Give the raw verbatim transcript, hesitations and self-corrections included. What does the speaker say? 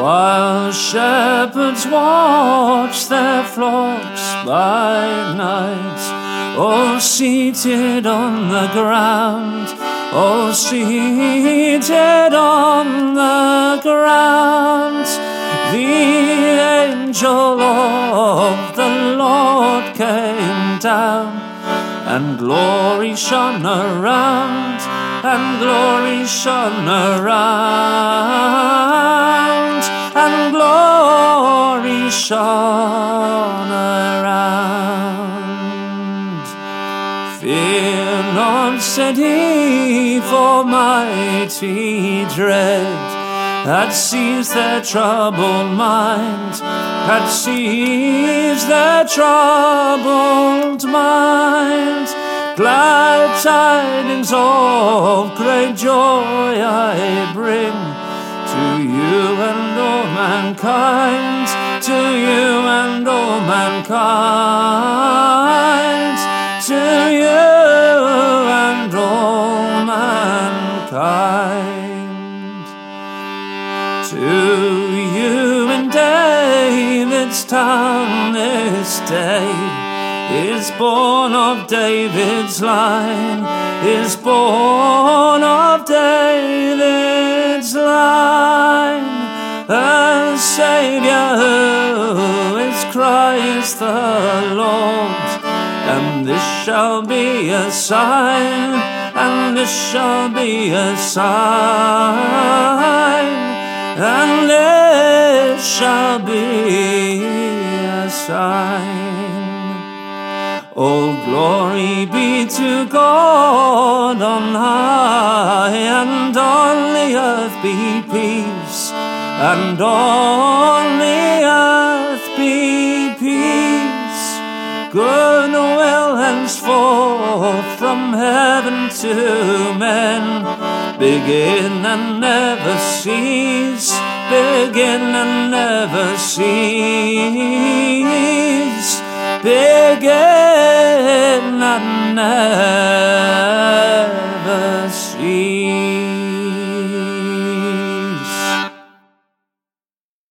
while shepherds watch their flocks by night, all seated on the ground, all seated on the ground. The angel of the Lord came down, and glory shone around, and glory shone around, and glory shone around. Fear not, said he, for mighty dread that sees their troubled mind, that sees their troubled mind. Glad tidings of great joy I bring to you and all mankind, to you and all mankind, to you and all mankind. To you in David's town this day is born of David's line, is born of David's line, a Saviour who is Christ the Lord. And this shall be a sign, and this shall be a sign, and this shall be a sign. All glory be to God on high, and on the earth be peace, and on the earth be peace. Goodwill henceforth from heaven to men, begin and never cease, begin and never cease, begin